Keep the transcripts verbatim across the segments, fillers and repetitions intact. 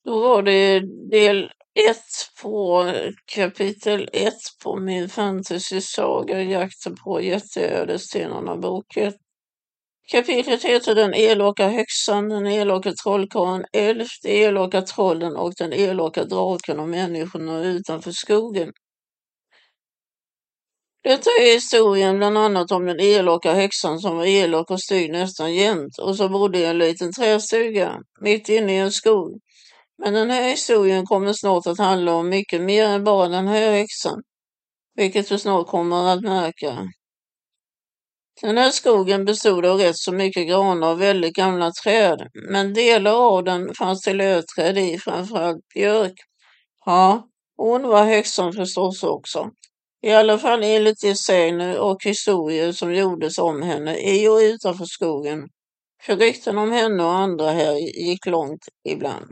Då var det del ett på kapitel ett på min fantasysaga Jakten på jätteödesstenarna bok ett. Kapitlet heter Den elaka häxan, den elaka trollkarlen Elf, de elaka trollen och den elaka draken och människorna utanför skogen. Detta är historien bland annat om den elaka häxan som var elak och styrd nästan jämt och som bodde i en liten trästuga mitt inne i en skog. Men den här historien kommer snart att handla om mycket mer än bara den här häxan, vilket du snart kommer att märka. Den här skogen bestod av rätt så mycket granar och väldigt gamla träd, men delar av den fanns det lövträd i, framförallt björk. Ja, hon var häxan förstås också. I alla fall enligt de sägner och historier som gjordes om henne i och utanför skogen. För rykten om henne och andra här gick långt ibland.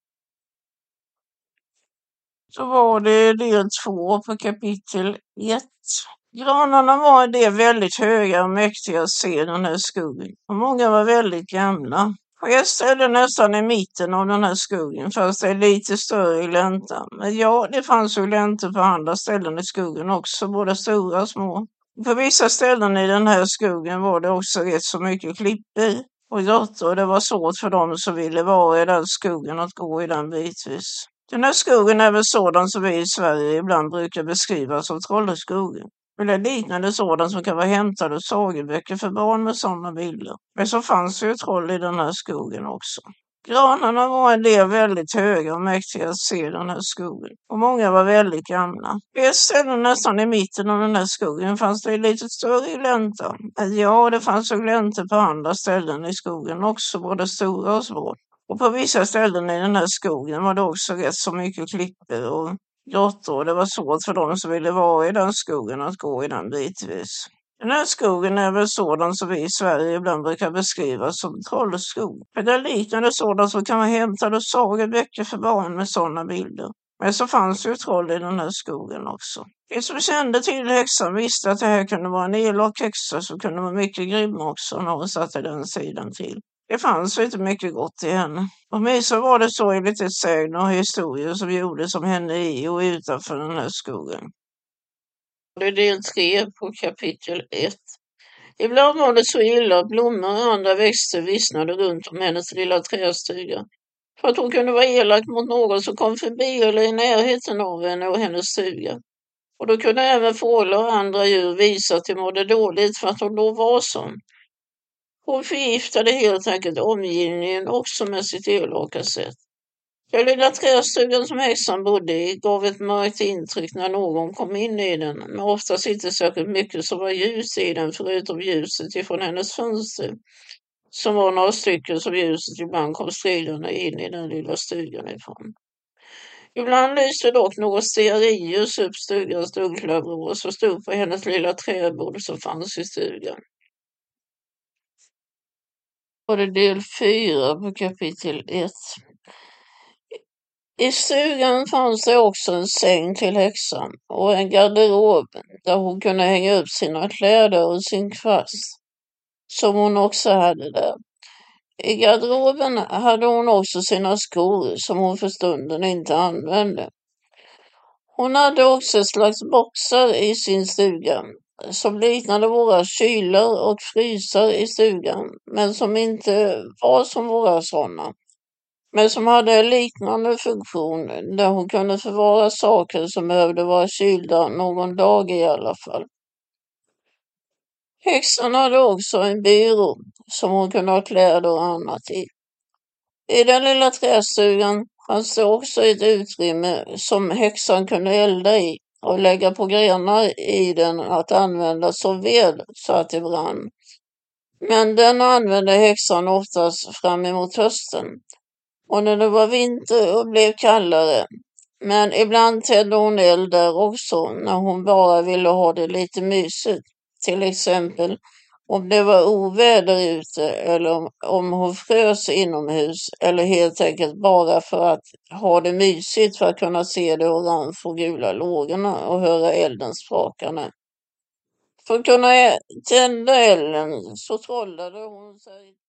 Så var det del två på kapitel ett. Granarna var det väldigt höga och mäktiga att se den här skogen. Och många var väldigt gamla. På ett ställe nästan i mitten av den här skogen fanns det lite större gläntor. Men ja, det fanns ju gläntor på andra ställen i skogen också, både stora och små. På vissa ställen i den här skogen var det också rätt så mycket klippor och grottor. Och det var svårt för dem som ville vara i den skogen att gå i den bitvis. Den här skogen är väl sådan som vi i Sverige ibland brukar beskriva som Trolleskogen. Eller liknande sådan som kan vara hämtade ur sageböcker för barn med sådana bilder. Men så fanns ju troll i den här skogen också. Granarna var en del väldigt höga och mäktiga att se den här skogen. Och många var väldigt gamla. På ett ställe nästan i mitten av den här skogen fanns det lite större gläntor. Ja, det fanns ju gläntor på andra ställen i skogen också, både stora och små. Och på vissa ställen i den här skogen var det också rätt så mycket klippor och grottor. Och det var svårt för dem som ville vara i den skogen att gå i den bitvis. Den här skogen är väl sådan som vi i Sverige ibland brukar beskriva som trollskog. För det är liknande sådant som kan vara hämtade ur sageböcker för barn med sådana bilder. Men så fanns ju troll i den här skogen också. De som kände till häxan visste att det här kunde vara en elak häxa som kunde vara mycket grym också när hon satte den sidan till. Det fanns inte mycket gott i henne. Och med så var det så enligt ett sägner och historier som gjordes om henne i och utanför den här skogen. Det är del tre på kapitel ett. Ibland var det så illa att blommor och andra växter vissnade runt om hennes lilla trästuga. För att hon kunde vara elak mot någon som kom förbi eller i närheten av henne och hennes stuga. Och då kunde även fåglar och andra djur visa att de mådde dåligt för att hon då var sån. Hon förgiftade helt enkelt omgivningen också med sitt elaka sätt. Den lilla trästugan som häxan bodde i gav ett mörkt intryck när någon kom in i den, men oftast inte särskilt mycket som var ljus i den förutom ljuset ifrån hennes fönster, som var några stycken som ljuset ibland kom stridande in i den lilla stugan ifrån. Ibland lyste dock något stearinljus upp stugans dunkla vrå som stod på hennes lilla träbord som fanns i stugan. Var det del fyra på kapitel ett. I stugan fanns det också en säng till häxan och en garderob där hon kunde hänga upp sina kläder och sin kvast, som hon också hade där. I garderoben hade hon också sina skor som hon för stunden inte använde. Hon hade också ett slags boxar i sin stuga som liknade våra kylar och frysar i stugan, men som inte var som våra sådana. Men som hade en liknande funktion där hon kunde förvara saker som behövde vara kylda någon dag i alla fall. Häxan hade också en byrå som hon kunde ha kläder och annat i. I den lilla trästugan fanns det också ett utrymme som häxan kunde elda i och lägga på grenar i den att använda som ved så att det brann. Men den använde häxan oftast fram emot hösten. Och när det var vinter och blev kallare. Men ibland tände hon eld där också när hon bara ville ha det lite mysigt. Till exempel om det var oväder ute eller om, om hon frös inomhus. Eller helt enkelt bara för att ha det mysigt för att kunna se det orange och gula lågorna och höra elden sprakande. För att kunna tända elden så trollade hon sig